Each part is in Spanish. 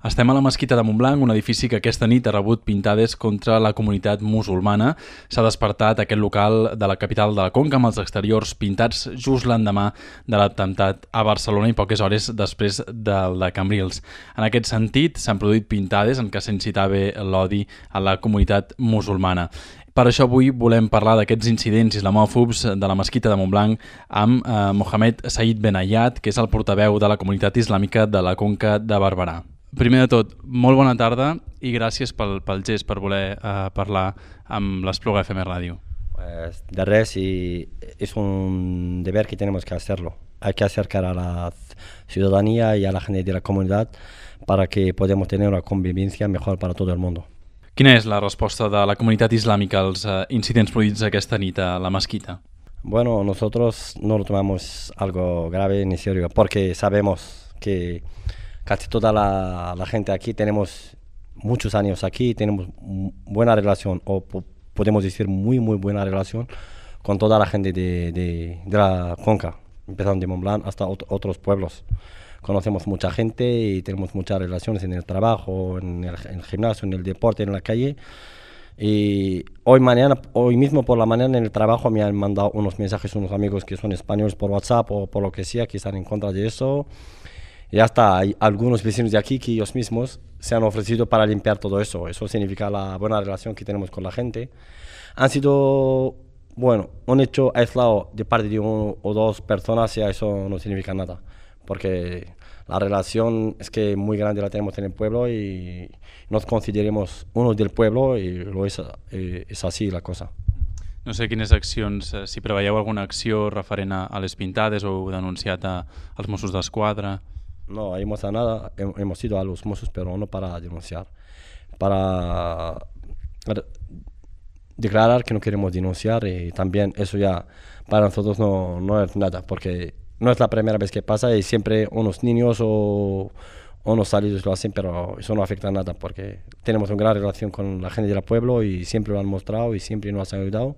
Estem a la Mesquita de Montblanc, un edifici que aquesta nit ha rebut pintades contra la comunitat musulmana. S'ha despertat aquest local de la capital de la Conca amb els exteriors pintats just l'endemà de l'atemptat a Barcelona i poques hores després del de Cambrils. En aquest sentit, s'han produït pintades en què s'incitava l'odi a la comunitat musulmana. Per això avui volem parlar d'aquests incidents islamòfobs de la Mesquita de Montblanc amb Mohamed Said Benayat, que és el portaveu de la comunitat islàmica de la Conca de Barberà. Primer de tot, molt bona tarda i gràcies pel gest, per voler parlar amb l'Espluga FM Ràdio. Pues de res, y es un deber que tenemos que hacerlo. Hay que acercar a la ciudadanía y a la gente de la comunidad para que podamos tener una convivencia mejor para todo el mundo. Quina és la resposta de la comunitat islàmica als incidents produïts aquesta nit a la mesquita? Bueno, nosotros no lo tomamos algo grave ni serio, porque sabemos que casi toda la gente aquí tenemos muchos años aquí, tenemos buena relación, o podemos decir muy buena relación con toda la gente de la Conca, empezando de Montblanc hasta otros pueblos. Conocemos mucha gente y tenemos muchas relaciones en el trabajo, en el gimnasio, en el deporte, en la calle. Y hoy mismo por la mañana en el trabajo me han mandado unos mensajes unos amigos que son españoles por WhatsApp o por lo que sea, que están en contra de eso. Y hasta hay algunos vecinos de aquí que ellos mismos se han ofrecido para limpiar todo eso. Eso significa la buena relación que tenemos con la gente. Han sido, bueno, un hecho aislado de parte de uno o dos personas, y eso no significa nada. Porque la relación es que muy grande la tenemos en el pueblo y nos consideremos unos del pueblo y és así la cosa. No sé quines accions, si preveieu alguna acció referent a les pintades o heu denunciat als Mossos d'Esquadra. No, hemos ido a los Mossos, pero no para denunciar. Para declarar que no queremos denunciar, y también eso ya para nosotros no es nada, porque no es la primera vez que pasa y siempre unos niños o unos salidos lo hacen, pero eso no afecta a nada porque tenemos una gran relación con la gente del pueblo y siempre lo han mostrado y siempre nos han ayudado,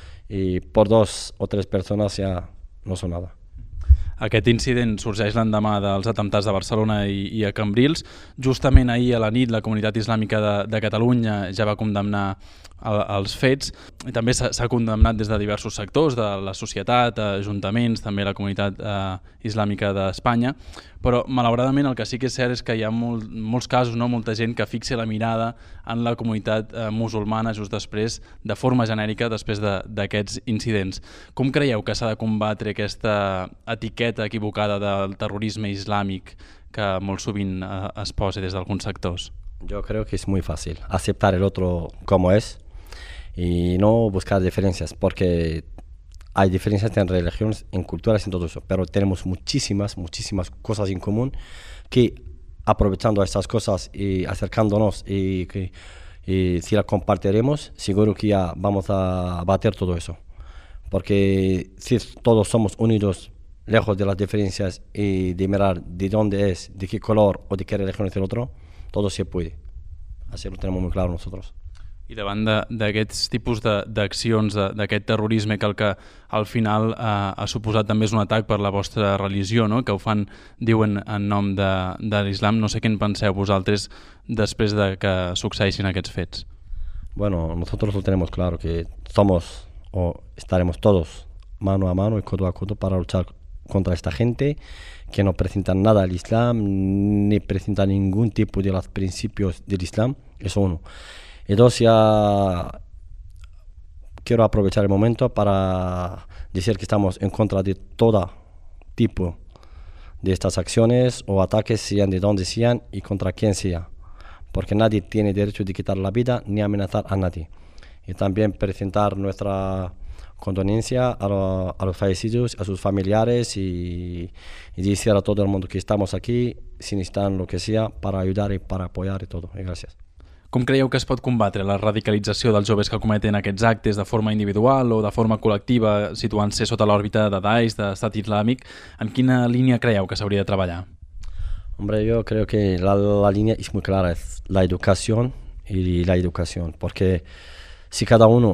y por 2 o 3 personas ya no son nada. Aquest incident sorgeix l'endemà dels atemptats de Barcelona i a Cambrils. Justament ahir a la nit la comunitat islàmica de Catalunya ja va condemnar els fets, i també s'ha condemnat des de diversos sectors de la societat, ajuntaments, també la comunitat islàmica d'Espanya, però malauradament el que sí que és cert és que hi ha molts casos, molta gent que fixa la mirada en la comunitat musulmana just després, de forma genèrica, després d'aquests incidents. Com creieu que s'ha de combatre aquesta etiqueta equivocada del terrorisme islàmic que molt sovint es posa des d'alguns sectors? Yo creo que es muy fácil aceptar el otro como es y no buscar diferencias, porque hay diferencias en religiones, en culturas, en todo eso, pero tenemos muchísimas cosas en común que, aprovechando estas cosas y acercándonos y si las compartiremos, seguro que ya vamos a bater todo eso, porque si todos somos unidos, lejos de las diferencias y de mirar de dónde es, de qué color o de qué religión es el otro, todo se puede. Así lo tenemos muy claro nosotros. I davant d'aquests tipus d'accions, d'aquest terrorisme que el que al final ha suposat també és un atac per la vostra religió, no? Que ho fan, diuen, en nom de l'islam. No sé què en penseu vosaltres després de que succeeixin aquests fets. Bueno, nosotros lo tenemos claro, que somos o estaremos todos mano a mano y codo a codo para luchar contra esta gente que no presentan nada al Islam, ni presentan ningún tipo de los principios del Islam. Eso uno. Y dos, ya quiero aprovechar el momento para decir que estamos en contra de todo tipo de estas acciones o ataques, sean de donde sean y contra quien sea, porque nadie tiene derecho de quitar la vida ni amenazar a nadie. Y también presentar nuestra condolencia a los fallecidos, a sus familiares, y decir a todo el mundo que estamos aquí, si necesitan lo que sea, para ayudar y para apoyar y todo. Y gracias. Com creieu que es pot combatre la radicalització dels joves que cometen aquests actes de forma individual o de forma col·lectiva, situant-se sota l'òrbita de Daesh, d'Estat Islàmic? En quina línia creieu que s'hauria de treballar? Hombre, yo creo que la línea es muy clara, es la educación y la educación, porque si cada uno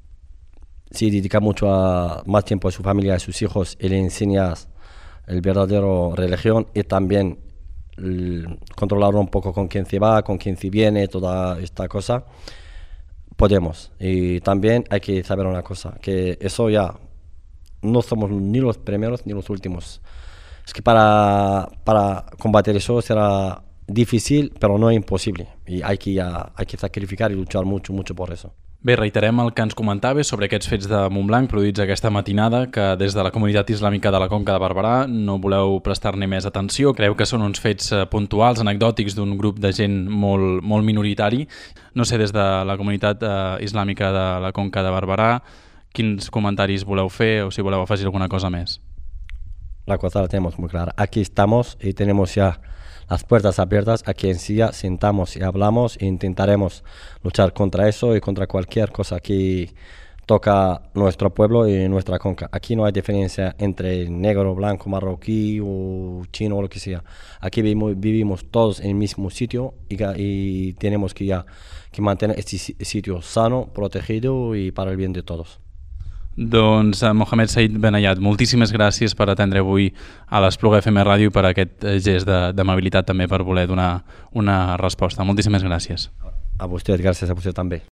se dedica más tiempo a su familia, a sus hijos, y le enseñas el verdadero religión y también controlar un poco con quién se va, con quién se viene, toda esta cosa, podemos. Y también hay que saber una cosa, que eso ya no somos ni los primeros ni los últimos. Es que para combatir eso será difícil, però no impossible. I hay que sacrificar i luchar mucho, mucho por eso. Bé, reiterem el que ens comentaves sobre aquests fets de Montblanc produïts aquesta matinada, que des de la comunitat islàmica de la Conca de Barberà no voleu prestar-ne més atenció. Creu que són uns fets puntuals, anecdòtics d'un grup de gent molt minoritari. No sé, des de la comunitat islàmica de la Conca de Barberà, quins comentaris voleu fer o si voleu afegir alguna cosa més? La cosa la tenemos muy clara. Aquí estamos y tenemos ya las puertas abiertas. Aquí en Silla sentamos y hablamos e intentaremos luchar contra eso y contra cualquier cosa que toca nuestro pueblo y nuestra conca. Aquí no hay diferencia entre negro, blanco, marroquí o chino o lo que sea. Aquí vivimos todos en el mismo sitio y tenemos que mantener este sitio sano, protegido y para el bien de todos. Doncs Mohamed Said Benayat, moltíssimes gràcies per atendre avui a l'Espluga FM Ràdio i per aquest gest d'amabilitat també per voler donar una resposta. Moltíssimes gràcies. A vostè, gràcies a vostè també.